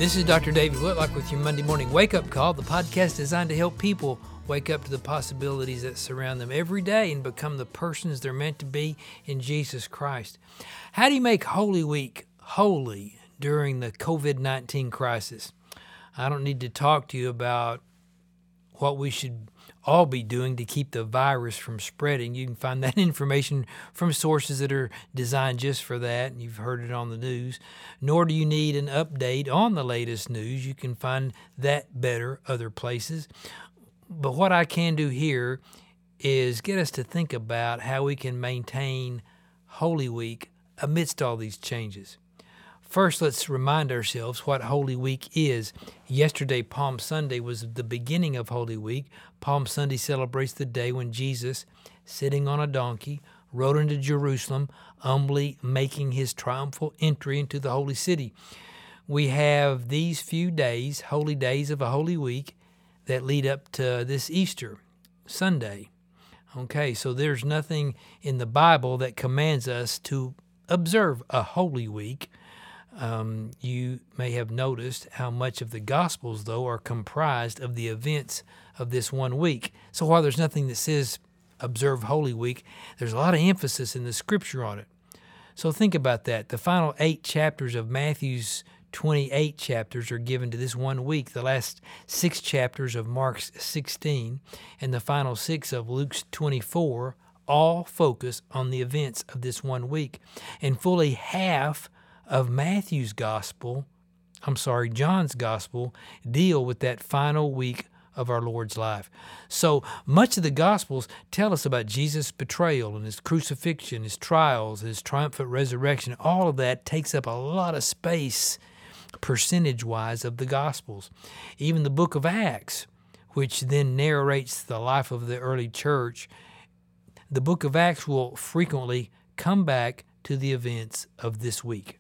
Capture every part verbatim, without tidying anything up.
This is Doctor David Whitlock with your Monday Morning Wake Up Call, the podcast designed to help people wake up to the possibilities that surround them every day and become the persons they're meant to be in Jesus Christ. How do you make Holy Week holy during the covid nineteen crisis? I don't need to talk to you about what we should all be doing to keep the virus from spreading. You can find that information from sources that are designed just for that, and you've heard it on the news. Nor do you need an update on the latest news. You can find that better other places. But what I can do here is get us to think about how we can maintain Holy Week amidst all these changes. First, let's remind ourselves what Holy Week is. Yesterday, Palm Sunday, was the beginning of Holy Week. Palm Sunday celebrates the day when Jesus, sitting on a donkey, rode into Jerusalem, humbly making his triumphal entry into the holy city. We have these few days, holy days of a Holy Week, that lead up to this Easter Sunday. Okay, so there's nothing in the Bible that commands us to observe a Holy Week. Um, you may have noticed how much of the Gospels, though, are comprised of the events of this one week. So while there's nothing that says observe Holy Week, there's a lot of emphasis in the Scripture on it. So think about that. The final eight chapters of Matthew's twenty-eight chapters are given to this one week. The last six chapters of Mark's sixteen and the final six of Luke's twenty-four all focus on the events of this one week. And fully half of Matthew's gospel, I'm sorry, John's gospel, deal with that final week of our Lord's life. So much of the Gospels tell us about Jesus' betrayal and his crucifixion, his trials, his triumphant resurrection. All of that takes up a lot of space, percentage-wise, of the Gospels. Even the book of Acts, which then narrates the life of the early church, the book of Acts will frequently come back to the events of this week.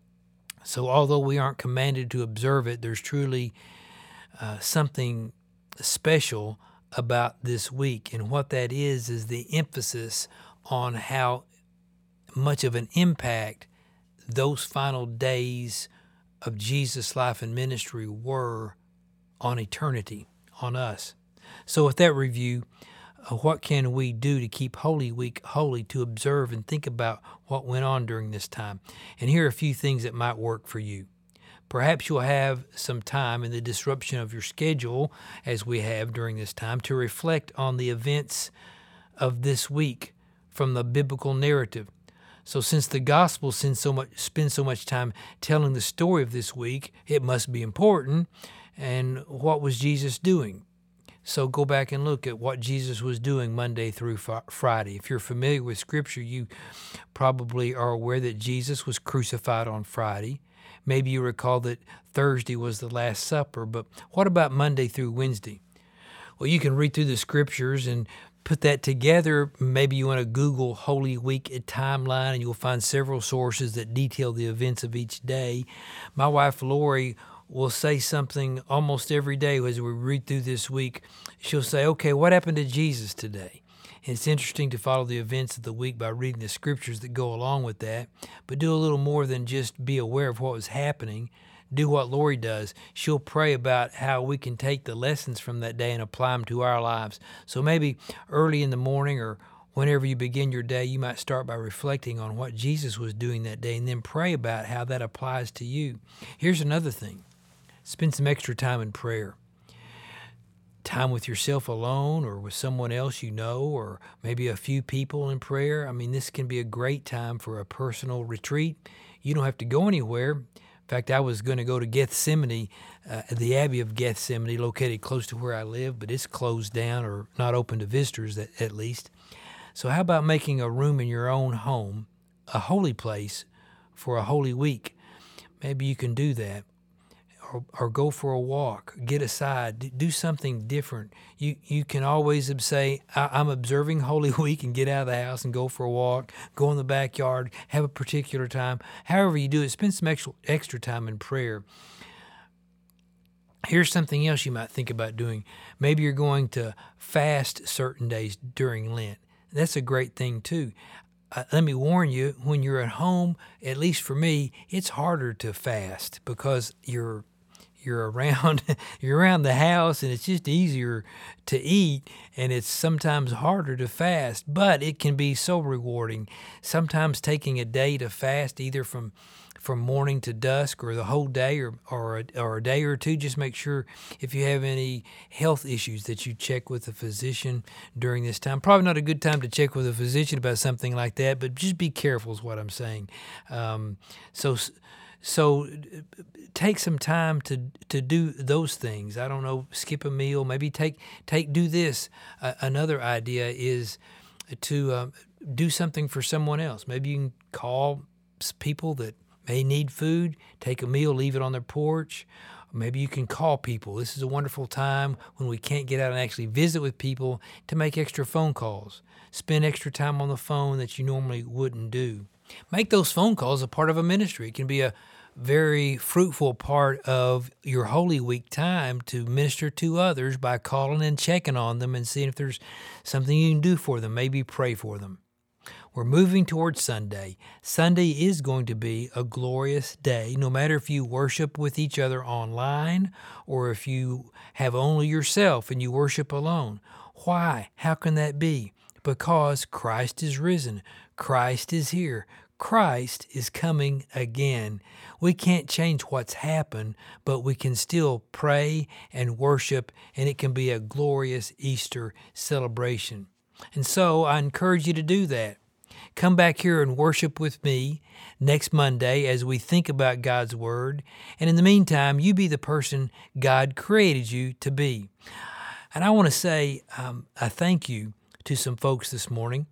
So although we aren't commanded to observe it, there's truly uh, something special about this week. And what that is, is the emphasis on how much of an impact those final days of Jesus' life and ministry were on eternity, on us. So with that review, uh, what can we do to keep Holy Week holy, to observe and think about what went on during this time? And here are a few things that might work for you. Perhaps you'll have some time in the disruption of your schedule, as we have during this time, to reflect on the events of this week from the biblical narrative. So since the gospel spends so much, spend so much time telling the story of this week, it must be important. And what was Jesus doing? So go back and look at what Jesus was doing Monday through Friday. If you're familiar with Scripture, you probably are aware that Jesus was crucified on Friday. Maybe you recall that Thursday was the Last Supper, but what about Monday through Wednesday? Well, you can read through the Scriptures and put that together. Maybe you want to Google Holy Week timeline, and you'll find several sources that detail the events of each day. My wife, Lori, will say something almost every day as we read through this week. She'll say, okay, what happened to Jesus today? And it's interesting to follow the events of the week by reading the Scriptures that go along with that, but do a little more than just be aware of what was happening. Do what Lori does. She'll pray about how we can take the lessons from that day and apply them to our lives. So maybe early in the morning or whenever you begin your day, you might start by reflecting on what Jesus was doing that day and then pray about how that applies to you. Here's another thing. Spend some extra time in prayer. Time with yourself alone or with someone else you know, or maybe a few people in prayer. I mean, this can be a great time for a personal retreat. You don't have to go anywhere. In fact, I was going to go to Gethsemane, uh, the Abbey of Gethsemane, located close to where I live, but it's closed down or not open to visitors at, at least. So how about making a room in your own home a holy place for a Holy Week? Maybe you can do that. Or, or go for a walk, get aside, do something different. You you can always say, I'm observing Holy Week, and get out of the house and go for a walk, go in the backyard, have a particular time. However you do it, spend some extra, extra time in prayer. Here's something else you might think about doing. Maybe you're going to fast certain days during Lent. That's a great thing too. Uh, let me warn you, when you're at home, at least for me, it's harder to fast because you're you're around you're around the house, and it's just easier to eat, and it's sometimes harder to fast, but it can be so rewarding. Sometimes taking a day to fast, either from from morning to dusk or the whole day or or a, or a day or two, just make sure if you have any health issues that you check with a physician during this time. Probably not a good time to check with a physician about something like that, but just be careful is what I'm saying. Um, so so take some time to to do those things. I don't know, skip a meal, maybe take take do this. Uh, another idea is to uh, do something for someone else. Maybe you can call people that may need food, take a meal, leave it on their porch. Maybe you can call people. This is a wonderful time when we can't get out and actually visit with people to make extra phone calls. Spend extra time on the phone that you normally wouldn't do. Make those phone calls a part of a ministry. It can be a very fruitful part of your Holy Week time to minister to others by calling and checking on them and seeing if there's something you can do for them. Maybe pray for them. We're moving towards Sunday. Sunday is going to be a glorious day, no matter if you worship with each other online or if you have only yourself and you worship alone. Why? How can that be? Because Christ is risen. Christ is here. Christ is coming again. We can't change what's happened, but we can still pray and worship, and it can be a glorious Easter celebration. And so I encourage you to do that. Come back here and worship with me next Monday as we think about God's Word. And in the meantime, you be the person God created you to be. And I want to say um, a thank you to some folks this morning.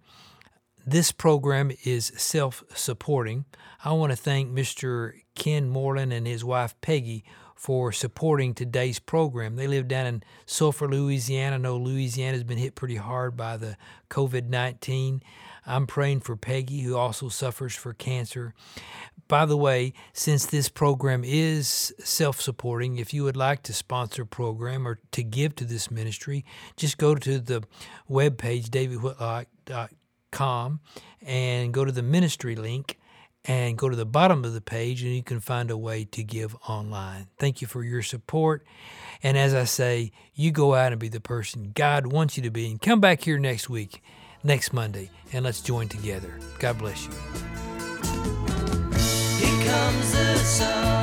This program is self-supporting. I want to thank Mister Ken Moreland and his wife Peggy for supporting today's program. They live down in Sulphur, Louisiana. I know Louisiana has been hit pretty hard by the covid nineteen. I'm praying for Peggy, who also suffers for cancer. By the way, since this program is self-supporting, if you would like to sponsor a program or to give to this ministry, just go to the webpage, david whitlock dot com, and go to the ministry link and go to the bottom of the page, and you can find a way to give online. Thank you for your support. And as I say, you go out and be the person God wants you to be. And come back here next week, next Monday, and let's join together. God bless you. Here comes the sun.